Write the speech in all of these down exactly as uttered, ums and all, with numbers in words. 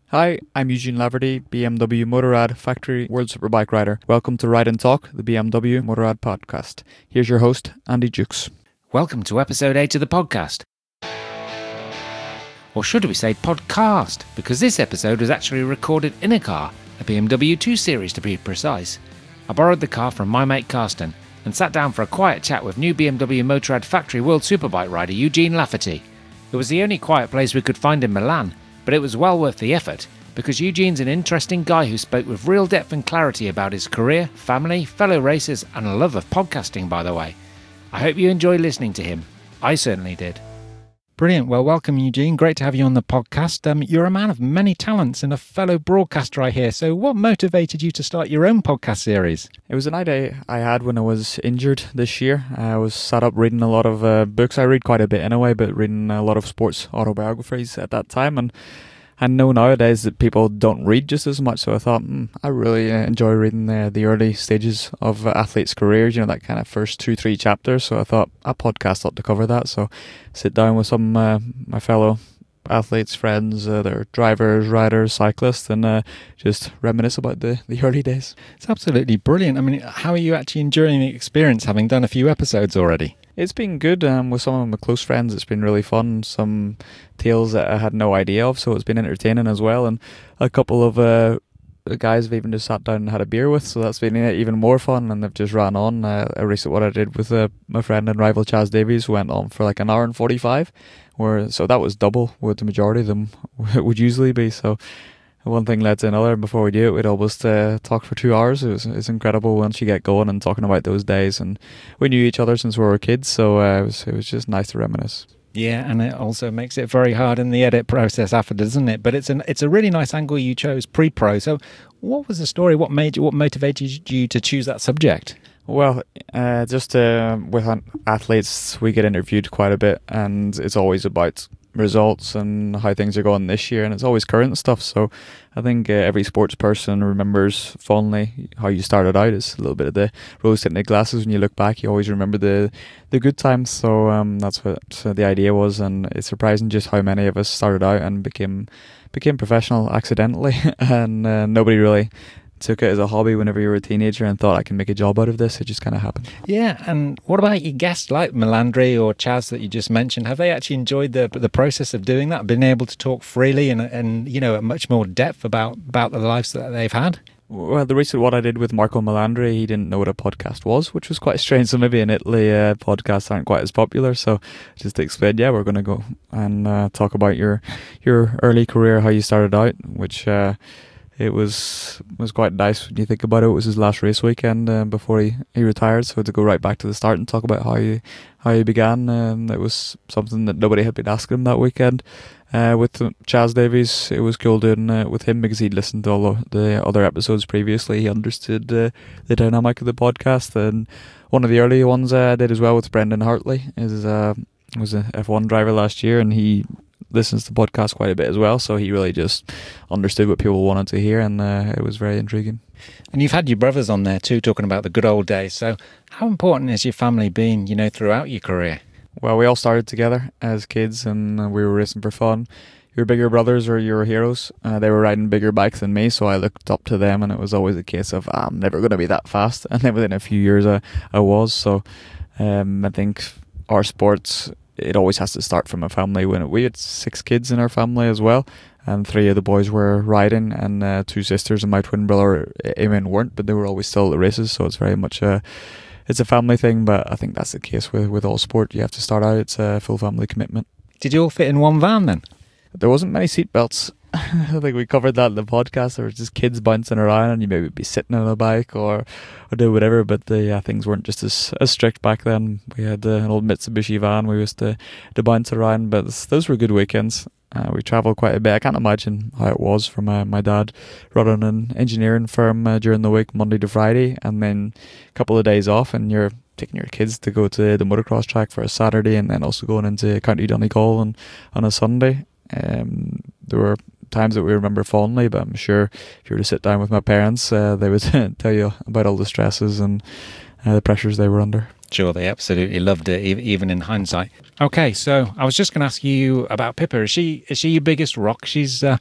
Hi, I'm Eugene Laverty, B M W Motorrad Factory World Superbike Rider. Welcome to Ride and Talk, the B M W Motorrad podcast. Here's your host, Andy Jukes. Welcome to episode eight of the podcast. Or should we say podcast, because this episode was actually recorded in a car, a B M W two Series to be precise. I borrowed the car from my mate Carsten and sat down for a quiet chat with new B M W Motorrad Factory World Superbike rider Eugene Lafferty. It was the only quiet place we could find in Milan, but it was well worth the effort, because Eugene's an interesting guy who spoke with real depth and clarity about his career, family, fellow racers, and a love of podcasting, by the way. I hope you enjoy listening to him. I certainly did. Brilliant. Well, welcome, Eugene. Great to have you on the podcast. Um, you're a man of many talents and a fellow broadcaster, I hear. So what motivated you to start your own podcast series? It was an idea I had when I was injured this year. I was sat up reading a lot of uh, books. I read quite a bit anyway, but reading a lot of sports autobiographies at that time. And I know nowadays that people don't read just as much, so I thought, hmm, I really uh, enjoy reading the, the early stages of uh, athletes' careers, you know, that kind of first two, three chapters. So I thought a podcast ought to cover that. So sit down with some uh, my fellow athletes, friends, uh, they're drivers, riders, cyclists, and uh, just reminisce about the, the early days. It's absolutely brilliant. I mean, how are you actually enjoying the experience, having done a few episodes already? It's been good. Um, with some of my close friends, it's been really fun. Some tales that I had no idea of, so it's been entertaining as well. And a couple of uh, guys I've even just sat down and had a beer with, so that's been even more fun. And they've just ran on. Uh, a race at what I did with uh, my friend and rival Chaz Davies went on for like an hour and forty-five. Where so that was double what the majority of them would usually be. So one thing led to another, and before we do it, we'd almost uh, talk for two hours. It was it's incredible once you get going and talking about those days. And we knew each other since we were kids, so uh, it was it was just nice to reminisce. Yeah, and it also makes it very hard in the edit process after, doesn't it? But it's an it's a really nice angle you chose, pre-pro. So, what was the story? What made you, what motivated you to choose that subject? Well, uh, just uh, with athletes, we get interviewed quite a bit, and it's always about results and how things are going this year, and it's always current stuff. So I think uh, every sports person remembers fondly how you started out. It's a little bit of the rose tinted glasses. When you look back, you always remember the the good times. So um, that's what uh, the idea was, and it's surprising just how many of us started out and became became professional accidentally, and uh, nobody really took it as a hobby whenever you were a teenager and thought I can make a job out of this. It just kind of happened. Yeah, and what about your guests like Melandri or Chaz that you just mentioned? Have they actually enjoyed the the process of doing that, been able to talk freely and and you know at much more depth about about the lives that they've had? Well, the recent what I did with Marco Melandri, he didn't know what a podcast was, which was quite strange. So maybe in Italy, uh, podcasts aren't quite as popular. So just to explain, yeah, we're going to go and uh, talk about your your early career, how you started out, which uh, it was was quite nice when you think about it. It was his last race weekend uh, before he, he retired, so to go right back to the start and talk about how you how you began, um, it was something that nobody had been asking him that weekend. Uh, with Chaz Davies, it was cool doing uh, with him because he'd listened to all the other episodes previously. He understood uh, the dynamic of the podcast, and one of the early ones uh, I did as well with Brendan Hartley. Is uh, was a F one driver last year, and he listens to podcasts quite a bit as well, so he really just understood what people wanted to hear, and uh, it was very intriguing. And you've had your brothers on there too, talking about the good old days. So how important has your family been, you know, throughout your career? Well, we all started together as kids, and uh, we were racing for fun. Your bigger brothers are your heroes. Uh, they were riding bigger bikes than me, so I looked up to them, and it was always a case of, ah, I'm never going to be that fast. And then within a few years, I, I was. So um, I think our sports, it always has to start from a family. When we had six kids in our family as well, and three of the boys were riding, and uh, two sisters and my twin brother Eamon weren't, but they were always still at the races. So it's very much a it's a family thing. But I think that's the case with with all sport. You have to start out. It's a full family commitment. Did you all fit in one van then? There wasn't many seatbelts. I think we covered that in the podcast. There were just kids bouncing around, and you maybe be sitting on a bike or, or do whatever. But the yeah, things weren't just as, as strict back then. We had uh, an old Mitsubishi van we used to, to bounce around. But those were good weekends. Uh, we travelled quite a bit. I can't imagine how it was for my, my dad running an engineering firm uh, during the week, Monday to Friday, and then a couple of days off, and you're taking your kids to go to the motocross track for a Saturday, and then also going into County Donegal on, on a Sunday. Um, there were times that we remember fondly, but I'm sure if you were to sit down with my parents, uh, they would tell you about all the stresses and uh, the pressures they were under. Sure, they absolutely loved it, even in hindsight. Okay, so I was just going to ask you about Pippa. Is she is she your biggest rock? She's uh,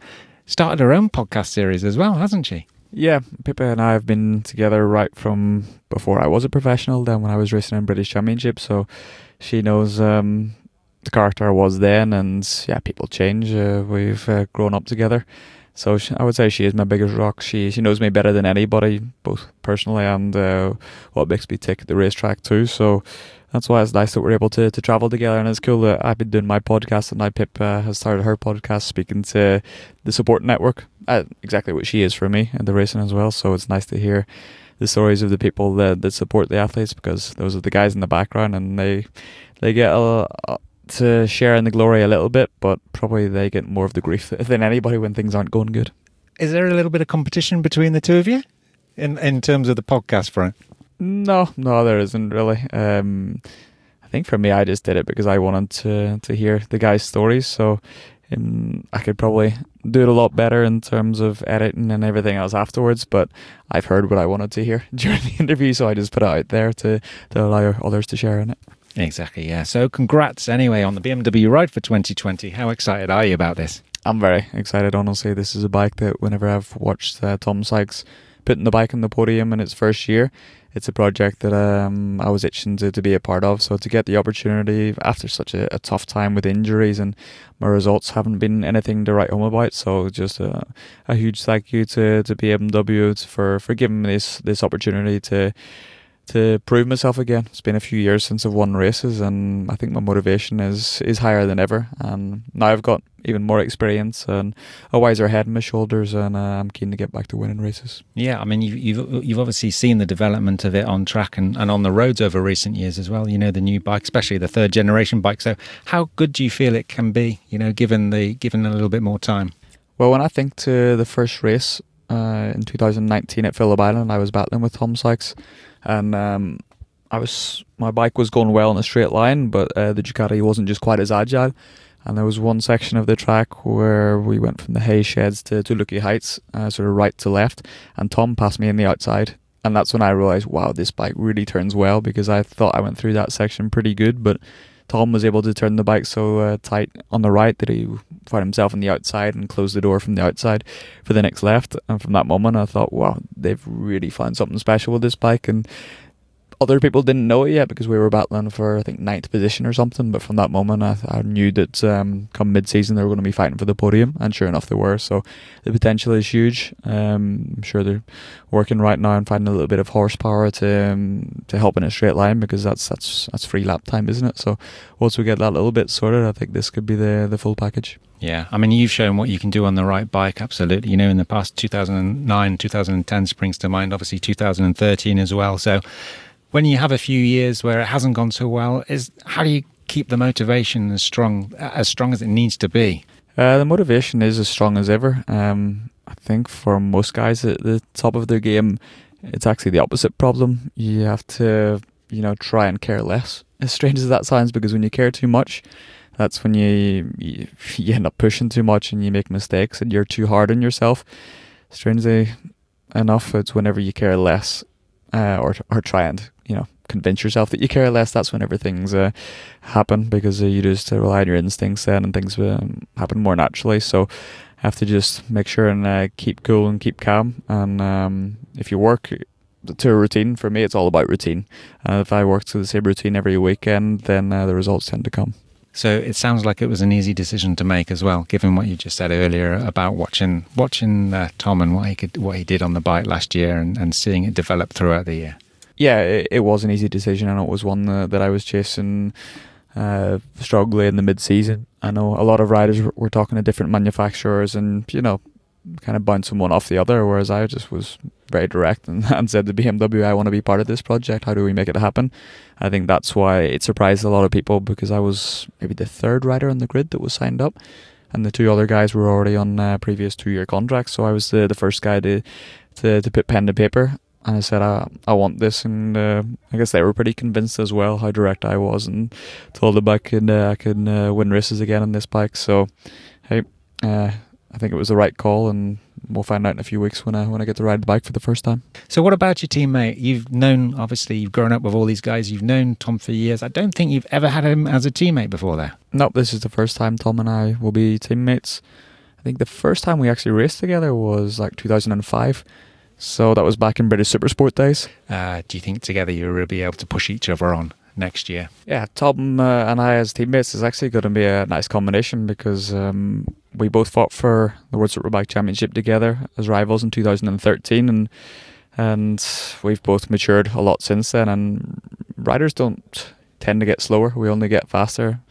started her own podcast series as well, hasn't she? Yeah, Pippa and I have been together right from before I was a professional, then when I was racing in British Championship, so she knows um, the character I was then, and yeah, people change. Uh, we've uh, grown up together. So she, I would say she is my biggest rock. She she knows me better than anybody, both personally and uh, what makes me tick at the racetrack too. So that's why it's nice that we're able to, to travel together, and it's cool that I've been doing my podcast and now Pip uh, has started her podcast speaking to the support network, uh, exactly what she is for me and the racing as well. So it's nice to hear the stories of the people that, that support the athletes, because those are the guys in the background, and they they get a, a to share in the glory a little bit, but probably they get more of the grief than anybody when things aren't going good. Is there a little bit of competition between the two of you in in terms of the podcast front? No, no, there isn't really. Um, I think for me, I just did it because I wanted to to hear the guys' stories, so um, I could probably do it a lot better in terms of editing and everything else afterwards, but I've heard what I wanted to hear during the interview, so I just put it out there to, to allow others to share in it. Exactly, yeah. So congrats anyway on the B M W ride for twenty twenty. How excited are you about this? I'm very excited, honestly. This is a bike that whenever I've watched uh, Tom Sykes putting the bike on the podium in its first year, it's a project that um, I was itching to, to be a part of. So to get the opportunity after such a, a tough time with injuries, and my results haven't been anything to write home about. So just a, a huge thank you to, to B M W for, for giving me this, this opportunity to to prove myself again. It's been a few years since I've won races, and I think my motivation is is higher than ever, and now I've got even more experience and a wiser head on my shoulders, and uh, I'm keen to get back to winning races. Yeah, I mean, you've, you've you've obviously seen the development of it on track and, and on the roads over recent years as well, you know, the new bike, especially the third generation bike. So how good do you feel it can be, you know, given the given a little bit more time? Well, when I think to the first race uh, in two thousand nineteen at Phillip Island, I was battling with Tom Sykes, and um, I was my bike was going well in a straight line, but uh, the Ducati wasn't just quite as agile. And there was one section of the track where we went from the hay sheds to, to Lucky Heights, uh, sort of right to left, and Tom passed me in the outside. And that's when I realised, wow, this bike really turns well, because I thought I went through that section pretty good, but Tom was able to turn the bike so uh, tight on the right that he found himself on the outside and closed the door from the outside for the next left. And from that moment, I thought, wow, they've really found something special with this bike. And other people didn't know it yet because we were battling for, I think, ninth position or something. But from that moment, I, I knew that um, come mid-season, they were going to be fighting for the podium. And sure enough, they were. So the potential is huge. Um, I'm sure they're working right now and finding a little bit of horsepower to um, to help in a straight line, because that's that's that's free lap time, isn't it? So once we get that little bit sorted, I think this could be the, the full package. Yeah, I mean, you've shown what you can do on the right bike, absolutely. You know, in the past, two thousand nine, two thousand ten springs to mind, obviously two thousand thirteen as well. So when you have a few years where it hasn't gone so well, is how do you keep the motivation as strong as strong as it needs to be? Uh, the motivation is as strong as ever. Um, I think for most guys at the top of their game, it's actually the opposite problem. You have to, you know, try and care less, as strange as that sounds, because when you care too much, that's when you, you you end up pushing too much and you make mistakes and you're too hard on yourself. Strangely enough, it's whenever you care less, uh, or or try and, you know, convince yourself that you care less, that's whenever things uh, happen, because uh, you just uh, rely on your instincts then, and things um, happen more naturally. So I have to just make sure and uh, keep cool and keep calm. And um, if you work to a routine, for me, it's all about routine. Uh, if I work to the same routine every weekend, then uh, the results tend to come. So it sounds like it was an easy decision to make as well, given what you just said earlier about watching watching uh, Tom and what he could what he did on the bike last year, and, and seeing it develop throughout the year. Yeah, it, it was an easy decision, and it was one uh, that I was chasing uh, strongly in the mid-season. I know a lot of riders were, were talking to different manufacturers and, you know, kind of bouncing one off the other, whereas I just was very direct and, and said to B M W, I want to be part of this project. How do we make it happen? I think that's why it surprised a lot of people, because I was maybe the third rider on the grid that was signed up, and the two other guys were already on uh, previous two-year contracts. So I was the, the first guy to, to to put pen to paper, and I said, I, I want this. And uh, I guess they were pretty convinced as well how direct I was, and told them I could, uh, I could uh, win races again on this bike. So, hey, uh, I think it was the right call, and we'll find out in a few weeks when I when I get to ride the bike for the first time. So what about your teammate? You've known, obviously, you've grown up with all these guys. You've known Tom for years. I don't think you've ever had him as a teammate before there. Nope, this is the first time Tom and I will be teammates. I think the first time we actually raced together was like two thousand five. So that was back in British Supersport days. Uh, do you think together you will be able to push each other on next year? Yeah, Tom uh, and I as teammates is actually going to be a nice combination because um, we both fought for the World Superbike Championship together as rivals in two thousand thirteen, and and we've both matured a lot since then. And riders don't tend to get slower; we only get faster.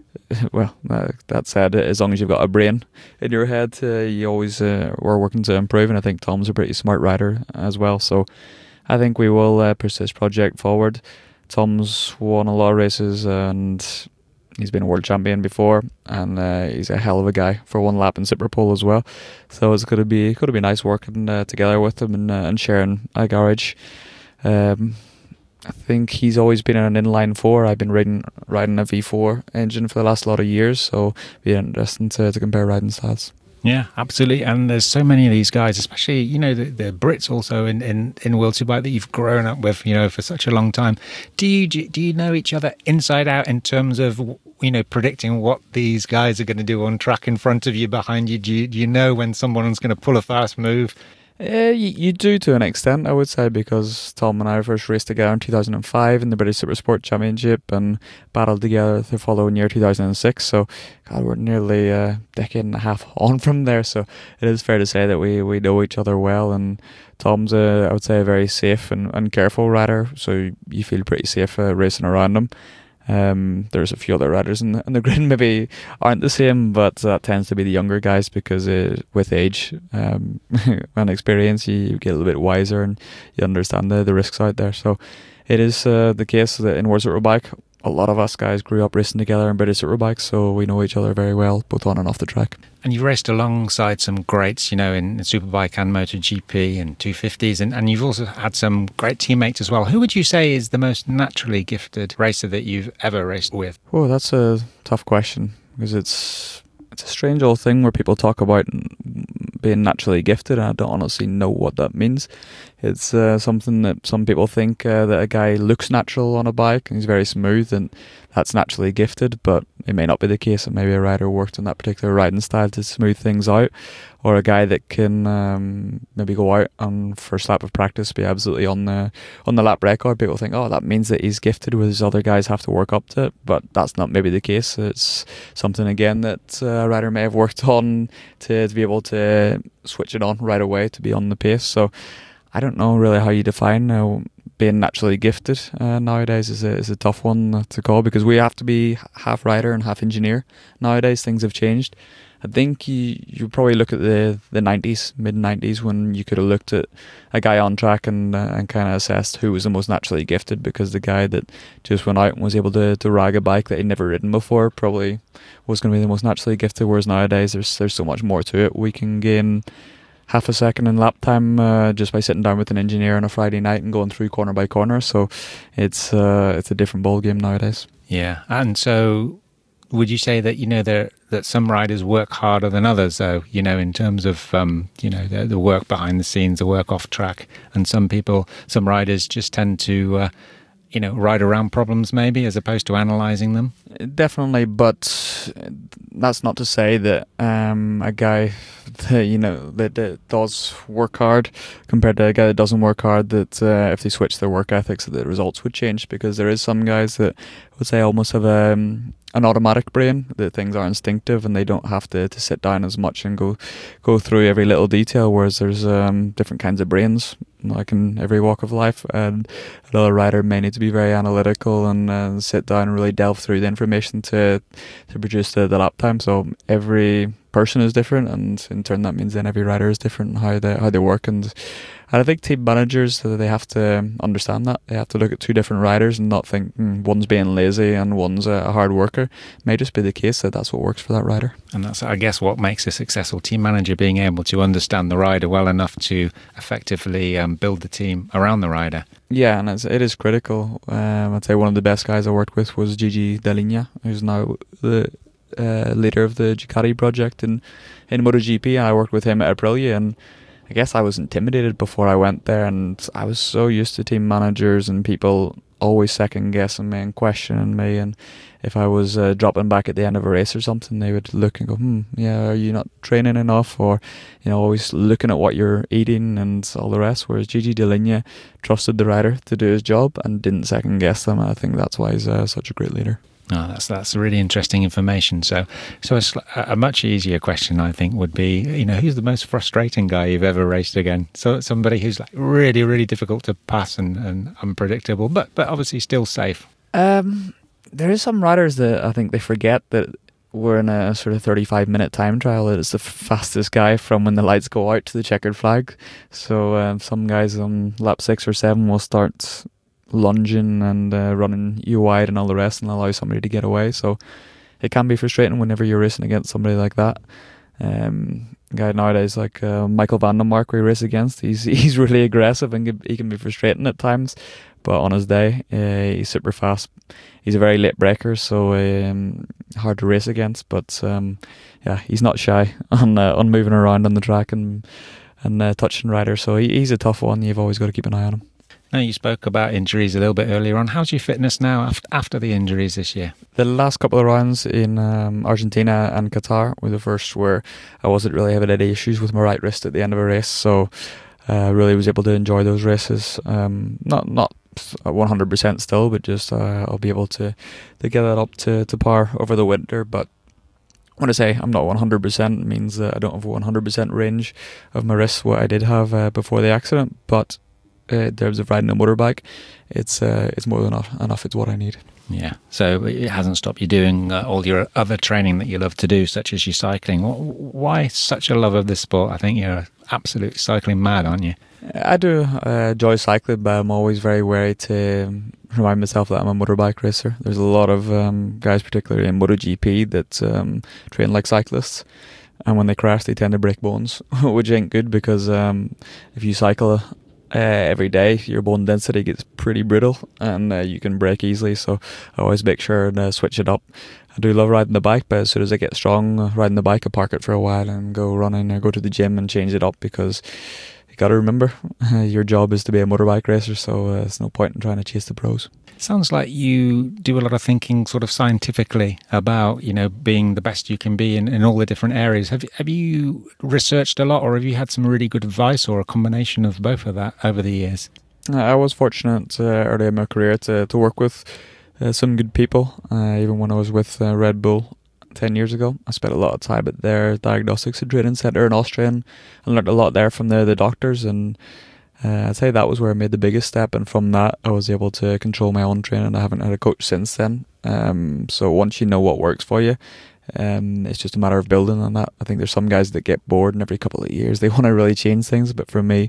Well, uh, that said, as long as you've got a brain in your head, uh, you always uh, we're working to improve. And I think Tom's a pretty smart rider as well. So I think we will uh, push this project forward. Tom's won a lot of races and he's been a world champion before, and uh, he's a hell of a guy for one lap in Superpole as well. So it's going to be going to be nice working uh, together with him and, uh, and sharing a garage. Um, I think he's always been in an inline four. I've been riding riding a V four engine for the last lot of years, so it'll be interesting to, to compare riding styles. Yeah, absolutely. And there's so many of these guys, especially, you know, the, the Brits also in, in, in World Superbike that you've grown up with, you know, for such a long time. Do you do you know each other inside out in terms of, you know, predicting what these guys are going to do on track in front of you, behind you? Do you, do you know when someone's going to pull a fast move? Uh, you, you do to an extent, I would say, because Tom and I first raced together in two thousand five in the British Supersport Championship and battled together the following year, two thousand six. So, God, we're nearly a decade and a half on from there. So, it is fair to say that we, we know each other well. And Tom's, a, I would say, a very safe and, and careful rider. So, you feel pretty safe uh, racing around him. Um, there's a few other riders in the, in the grid maybe aren't the same, but that tends to be the younger guys because uh, with age um, and experience you, you get a little bit wiser and you understand the, the risks out there. So it is uh, the case that in World Superbike a lot of us guys grew up racing together in British Superbike, so we know each other very well, both on and off the track. And you've raced alongside some greats, you know, in Superbike and MotoGP and two fifties, and, and you've also had some great teammates as well. Who would you say is the most naturally gifted racer that you've ever raced with? Oh, that's a tough question, because it's it's a strange old thing where people talk about being naturally gifted, and I don't honestly know what that means. It's uh, something that some people think uh, that a guy looks natural on a bike and he's very smooth and that's naturally gifted, but it may not be the case. And maybe a rider worked on that particular riding style to smooth things out, or a guy that can um, maybe go out on first lap of practice be absolutely on the on the lap record. People think, oh, that means that he's gifted, whereas other guys have to work up to it, but that's not maybe the case. It's something again that uh, a rider may have worked on to, to be able to switch it on right away to be on the pace. So I don't know really how you define uh, being naturally gifted uh, nowadays is a, is a tough one to call, because we have to be half rider and half engineer. Nowadays things have changed. I think you you probably look at the the nineties, mid nineties, when you could have looked at a guy on track and uh, and kind of assessed who was the most naturally gifted, because the guy that just went out and was able to, to rag a bike that he'd never ridden before probably was going to be the most naturally gifted. Whereas nowadays there's there's so much more to it. We can gain half a second in lap time uh, just by sitting down with an engineer on a Friday night and going through corner by corner. So it's uh, it's a different ball game nowadays. Yeah, and so would you say that, you know, there that some riders work harder than others, though, you know, in terms of um, you know, the, the work behind the scenes, the work off track, and some people, some riders just tend to uh, you know, ride around problems maybe as opposed to analysing them? Definitely, but that's not to say that um, a guy that, you know, that, that does work hard compared to a guy that doesn't work hard, that uh, if they switch their work ethics, that the results would change, because there is some guys that I would say almost have um, an automatic brain, that things are instinctive and they don't have to, to sit down as much and go go through every little detail, whereas there's um, different kinds of brains, like in every walk of life, and another rider may need to be very analytical and uh, sit down and really delve through the information to to produce the, the lap time. So every person is different, and in turn that means then every rider is different in how they how they work. And and I think team managers, they have to understand that. They have to look at two different riders and not think mm, one's being lazy and one's a hard worker. It may just be the case that that's what works for that rider. And that's, I guess, what makes a successful team manager, being able to understand the rider well enough to effectively um, build the team around the rider. Yeah, and it's, it is critical. Um, I'd say one of the best guys I worked with was Gigi Dall'Igna, who's now the uh, leader of the Ducati project in, in MotoGP. I worked with him at Aprilia, and I guess I was intimidated before I went there, and I was so used to team managers and people always second guessing me and questioning me, and if I was uh, dropping back at the end of a race or something, they would look and go, hmm, yeah, are you not training enough? Or, you know, always looking at what you're eating and all the rest. Whereas Gigi Dall'Igna trusted the rider to do his job and didn't second guess them. And I think that's why he's uh, such a great leader. Oh, that's that's really interesting information. So, so a, a much easier question, I think, would be, you know, who's the most frustrating guy you've ever raced again? So, somebody who's like really, really difficult to pass and, and unpredictable, but but obviously still safe. Um, there is some riders that I think they forget that we're in a sort of thirty-five minute time trial. That it's the fastest guy from when the lights go out to the checkered flag. So, um, some guys on lap six or seven will start lunging and uh, running you wide and all the rest and allow somebody to get away. So it can be frustrating whenever you're racing against somebody like that. Um, guy nowadays like uh, Michael van der Mark we race against, he's he's really aggressive and he can be frustrating at times, but on his day uh, he's super fast. He's a very late breaker, so um, hard to race against, but um, yeah, he's not shy on uh, on moving around on the track and and uh, touching riders, so he, he's a tough one. You've always got to keep an eye on him. Now, you spoke about injuries a little bit earlier on. How's your fitness now after the injuries this year? The last couple of rounds in um, Argentina and Qatar were the first where I wasn't really having any issues with my right wrist at the end of a race, so I uh, really was able to enjoy those races. Um, not not one hundred percent still, but just uh, I'll be able to, to get that up to, to par over the winter. But when I say I'm not one hundred percent, it means that I don't have a one hundred percent range of my wrists, what I did have uh, before the accident, but Uh, in terms of riding a motorbike, it's uh, it's more than enough, enough. It's what I need. Yeah, so it hasn't stopped you doing uh, all your other training that you love to do, such as your cycling. Why such a love of this sport? I think you're absolutely cycling mad, aren't you? I do uh, enjoy cycling, but I'm always very wary to remind myself that I'm a motorbike racer. There's a lot of um, guys, particularly in MotoGP, that um, train like cyclists, and when they crash, they tend to break bones, which ain't good because um, if you cycle Uh, every day, your bone density gets pretty brittle and uh, you can break easily, so I always make sure to uh, switch it up. I do love riding the bike, but as soon as I get strong uh, riding the bike, I park it for a while and go running or go to the gym and change it up, because you got to remember uh, your job is to be a motorbike racer, so uh, there's no point in trying to chase the pros. Sounds like you do a lot of thinking sort of scientifically about, you know, being the best you can be in, in all the different areas. Have, have you researched a lot, or have you had some really good advice, or a combination of both of that over the years? Uh, I was fortunate uh, early in my career to, to work with uh, some good people. Uh, even when I was with uh, Red Bull ten years ago, I spent a lot of time at their diagnostics and training centre in Austria and learned a lot there from the, the doctors, and Uh, I'd say that was where I made the biggest step, and from that I was able to control my own training. I haven't had a coach since then. Um, so once you know what works for you, um, it's just a matter of building on that. I think there's some guys that get bored and every couple of years they want to really change things, but for me,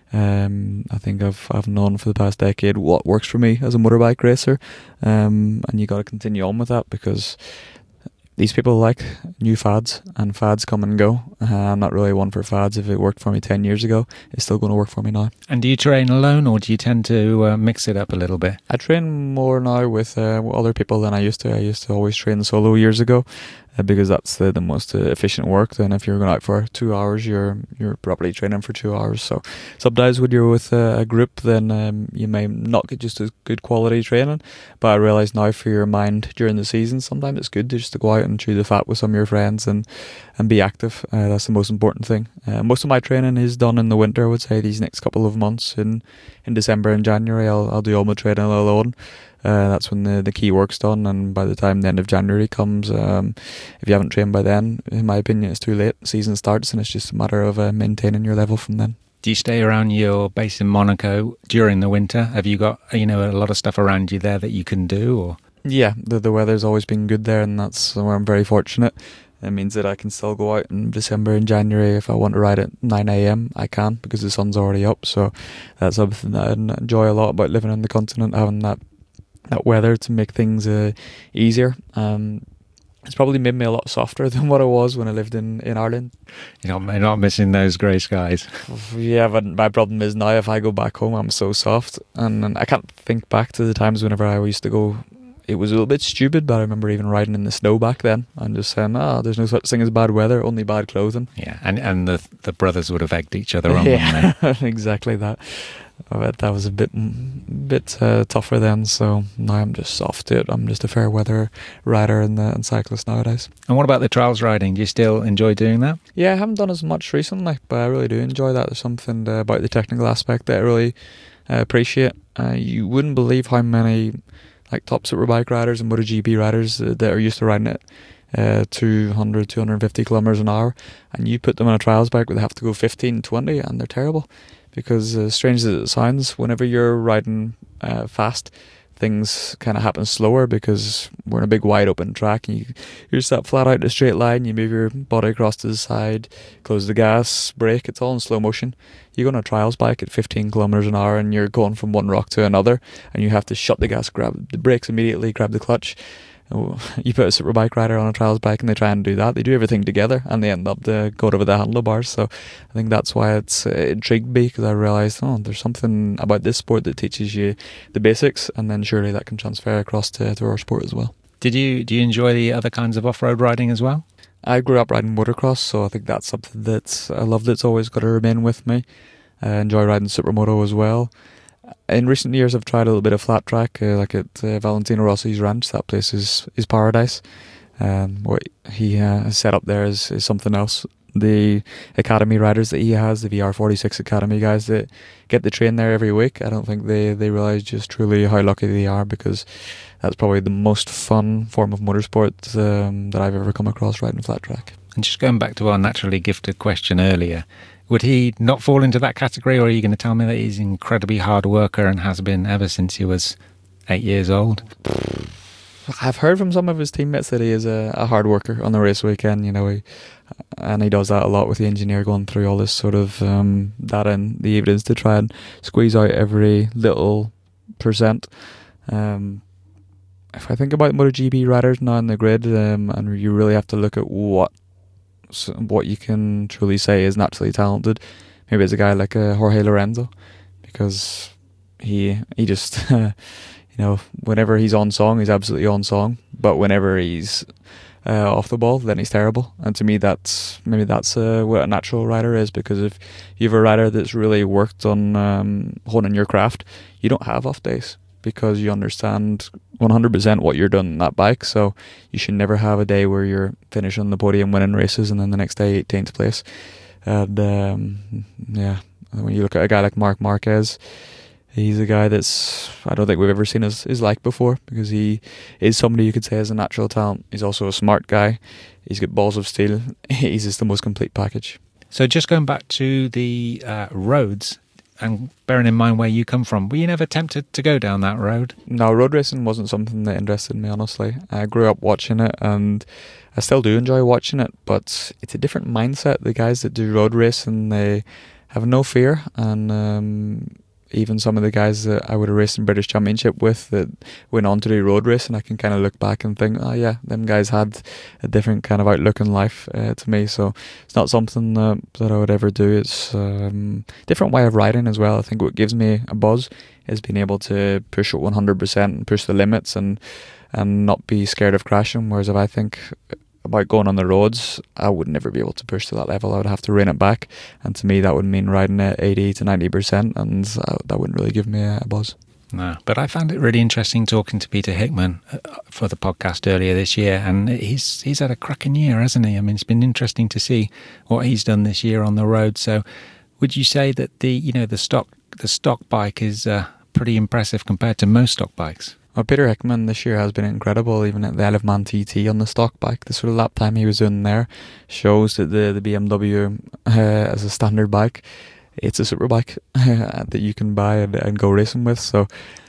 um, I think I've I've known for the past decade what works for me as a motorbike racer, um, and you got to continue on with that, because these people like new fads, and fads come and go. Uh, I'm not really one for fads. If it worked for me ten years ago, it's still going to work for me now. And do you train alone, or do you tend to uh, mix it up a little bit? I train more now with uh, other people than I used to. I used to always train solo years ago, uh, because that's the, the most uh, efficient work. Then if you're going out for two hours, you're you're probably training for two hours. So sometimes when you're with uh, a group, then um, you may not get just as good quality training. But I realise now, for your mind during the season, sometimes it's good to just to go out and chew the fat with some of your friends and, and be active. Uh, that's the most important thing. Uh, most of my training is done in the winter, I would say, these next couple of months. In in December and January, I'll, I'll do all my training alone. Uh, that's when the, the key work's done, and by the time the end of January comes, um, if you haven't trained by then, in my opinion, it's too late. The season starts, and it's just a matter of uh, maintaining your level from then. Do you stay around your base in Monaco during the winter? Have you got, you know, a lot of stuff around you there that you can do, or? Yeah, the the weather's always been good there, and that's where I'm very fortunate. It means that I can still go out in December and January. If I want to ride at nine a.m, I can, because the sun's already up. So that's something that I enjoy a lot about living on the continent, having that that weather to make things uh, easier. Um, it's probably made me a lot softer than what I was when I lived in, in Ireland. You're not, you're not missing those grey skies. Yeah, but my problem is now if I go back home, I'm so soft. And, and I can't think back to the times whenever I used to go it was a little bit stupid, but I remember even riding in the snow back then and just saying, "Ah, there's no such thing as bad weather, only bad clothing." Yeah, and and the the brothers would have egged each other on. Yeah, exactly that. But that was a bit bit uh, tougher then, so now I'm just soft to it. I'm just a fair weather rider and, uh, and cyclist nowadays. And what about the trials riding? Do you still enjoy doing that? Yeah, I haven't done as much recently, but I really do enjoy that. There's something uh, about the technical aspect that I really uh, appreciate. Uh, you wouldn't believe how many like top superbike riders and MotoGP riders uh, that are used to riding it uh, two hundred, two hundred fifty kilometers an hour, and you put them on a trials bike where they have to go fifteen, twenty, and they're terrible. Because as strange as it sounds, whenever you're riding uh, fast, things kind of happen slower because we're in a big wide open track and you, you're just that flat out in a straight line, you move your body across to the side, close the gas, brake, it's all in slow motion. You go on a trials bike at fifteen kilometers an hour and you're going from one rock to another and you have to shut the gas, grab the brakes immediately, grab the clutch. You put a superbike rider on a trials bike and they try and do that. They do everything together and they end up to go over the handlebars. So I think that's why it's uh, intrigued me, because I realised, oh, there's something about this sport that teaches you the basics, and then surely that can transfer across to, to our sport as well. Did you do you enjoy the other kinds of off-road riding as well? I grew up riding motocross, so I think that's something that I love that's always got to remain with me. I enjoy riding supermoto as well. In recent years, I've tried a little bit of flat track, uh, like at uh, Valentino Rossi's ranch. That place is, is paradise. Um, what he uh, has set up there is, is something else. The academy riders that he has, the V R forty-six academy guys that get the train there every week, I don't think they, they realise just truly how lucky they are, because that's probably the most fun form of motorsport um, that I've ever come across, riding flat track. And just going back to our naturally gifted question earlier, would he not fall into that category, or are you going to tell me that he's an incredibly hard worker and has been ever since he was eight years old? I've heard from some of his teammates that he is a, a hard worker on the race weekend, you know, he, and he does that a lot with the engineer, going through all this sort of um, data and the evidence to try and squeeze out every little percent. Um, if I think about MotoGP riders now in the grid, um, and you really have to look at what what you can truly say is naturally talented, maybe it's a guy like uh, Jorge Lorenzo, because he he just you know, whenever he's on song, he's absolutely on song, but whenever he's uh, off the ball, then he's terrible. And to me, that's maybe that's uh, what a natural rider is, because if you have a rider that's really worked on um, honing your craft, you don't have off days, because you understand one hundred percent what you're doing on that bike. So you should never have a day where you're finishing on the podium, winning races, and then the next day eighteenth place. And um, yeah, when you look at a guy like Marc Marquez, he's a guy that's, I don't think we've ever seen his, his like before, because he is somebody you could say is a natural talent. He's also a smart guy. He's got balls of steel. He's just the most complete package. So just going back to the uh, roads, and bearing in mind where you come from, were you never tempted to go down that road? No, road racing wasn't something that interested me, honestly. I grew up watching it, and I still do enjoy watching it, but it's a different mindset. The guys that do road racing, they have no fear, and um, even some of the guys that I would have raced in British Championship with that went on to do road racing, I can kind of look back and think, oh yeah, them guys had a different kind of outlook in life uh, to me. So it's not something uh, that I would ever do. It's a um, different way of riding as well. I think what gives me a buzz is being able to push it one hundred percent and push the limits and and not be scared of crashing. Whereas if I think about going on the roads, I would never be able to push to that level. I would have to rein it back, and to me that would mean riding at eighty to ninety percent, and that wouldn't really give me a buzz. No, but I found it really interesting talking to Peter Hickman for the podcast earlier this year, and he's he's had a cracking year, hasn't he? I mean, it's been interesting to see what he's done this year on the road. So would you say that the you know the stock the stock bike is uh, pretty impressive compared to most stock bikes? Well, Peter Hickman this year has been incredible, even at the Isle of Man T T on the stock bike. The sort of lap time he was doing there shows that the, the B M W uh, as a standard bike, it's a super bike uh, that you can buy and, and go racing with. So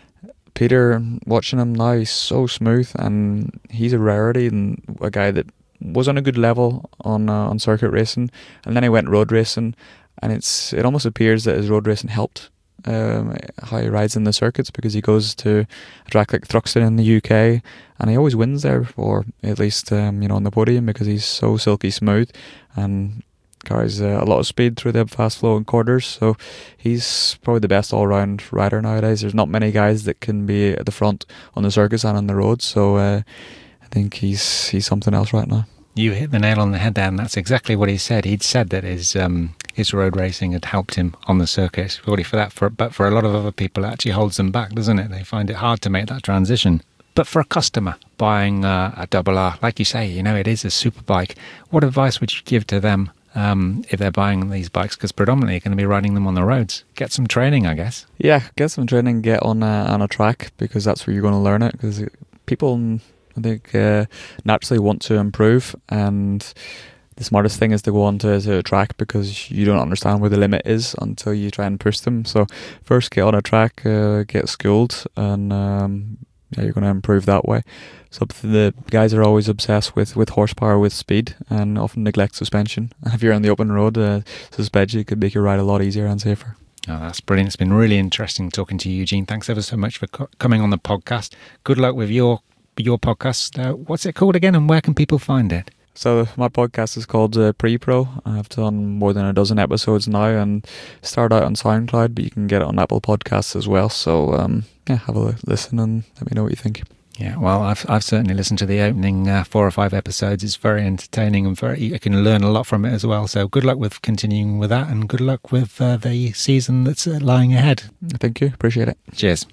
Peter, watching him now, he's so smooth, and he's a rarity, and a guy that was on a good level on uh, on circuit racing, and then he went road racing, and it's it almost appears that his road racing helped Um, how he rides in the circuits, because he goes to a track like Thruxton in the U K and he always wins there, or at least um, you know, on the podium, because he's so silky smooth, and carries uh, a lot of speed through the fast flowing quarters, so he's probably the best all-round rider nowadays. There's not many guys that can be at the front on the circus and on the road, so uh, I think he's he's something else right now. You hit the nail on the head there, and that's exactly what he said. He'd said that his um, his road racing had helped him on the circuit. Really for that, for, but for a lot of other people, it actually holds them back, doesn't it? They find it hard to make that transition. But for a customer buying uh, a double R, like you say, you know, it is a super bike. What advice would you give to them um, if they're buying these bikes? Because predominantly you're going to be riding them on the roads. Get some training, I guess. Yeah, get some training, get on a, on a track, because that's where you're going to learn it. Because people, I think, uh, naturally want to improve, and the smartest thing is to go onto to a track, because you don't understand where the limit is until you try and push them. So first get on a track, uh, get schooled, and um, yeah, you're going to improve that way. So the guys are always obsessed with, with horsepower, with speed, and often neglect suspension. And if you're on the open road, uh, suspension could make your ride a lot easier and safer. Oh, that's brilliant. It's been really interesting talking to you, Eugene. Thanks ever so much for co- coming on the podcast. Good luck with your your podcast. Uh, what's it called again, and where can people find it? So my podcast is called uh, Pre-Pro. I've done more than a dozen episodes now, and start out on SoundCloud, but you can get it on Apple Podcasts as well. So um, yeah, have a listen and let me know what you think. Yeah, well, I've I've certainly listened to the opening uh, four or five episodes. It's very entertaining, and very you can learn a lot from it as well. So good luck with continuing with that, and good luck with uh, the season that's uh, lying ahead. Thank you. Appreciate it. Cheers.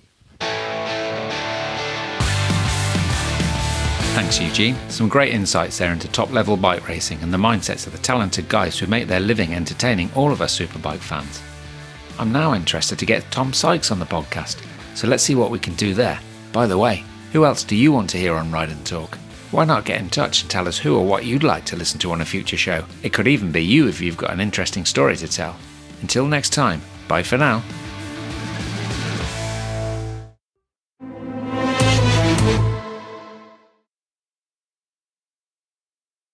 Thanks, Eugene. Some great insights there into top-level bike racing and the mindsets of the talented guys who make their living entertaining all of us superbike fans. I'm now interested to get Tom Sykes on the podcast, so let's see what we can do there. By the way, who else do you want to hear on Ride and Talk? Why not get in touch and tell us who or what you'd like to listen to on a future show? It could even be you if you've got an interesting story to tell. Until next time, bye for now.